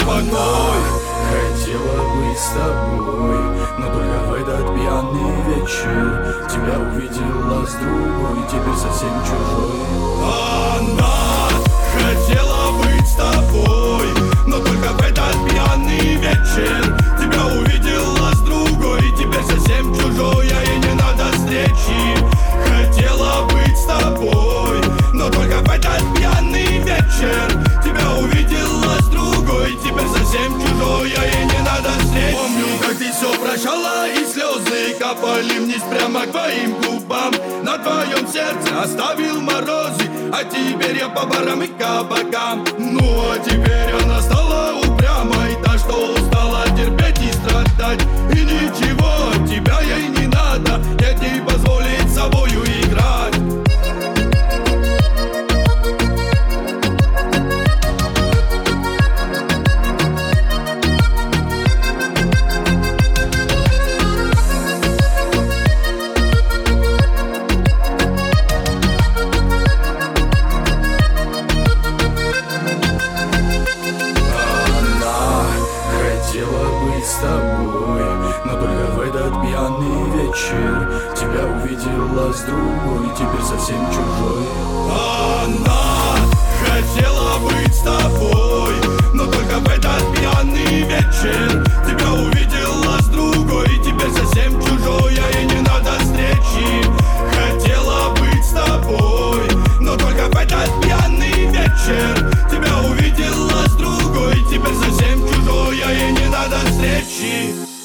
спокой. Хотела быть с тобой, но только в этот пьяный вечер тебя увидела с другой, теперь совсем чужой. Она хотела быть с тобой, но только в этот пьяный вечер тебя увидела с другой, теперь совсем чужой, а ей не надо встречи. Хотела быть с тобой, но только в этот пьяный вечер тебя увидела с другой, теперь совсем чужой, а ей не надо встречи. Помню, как ты все прощала, и слезы капали вниз прямо к твоим губам. На твоем сердце оставил морозы, а теперь я по барам и кабакам. Ну а теперь она стала упрямой, так что устала терпеть и страдать. И ничего от тебя ей не надо, нет ей позволить собою играть. С тобой, но только в этот пьяный вечер тебя увидела с другой, теперь совсем чужой. Она хотела быть с тобой, но только в этот пьяный вечер тебя увидела с другой, теперь совсем чужой, а ей не надо встречи. Хотела быть с тобой, но только в этот пьяный вечер тебя увидела с другой, теперь совсем чужой, а ей не надо встречи.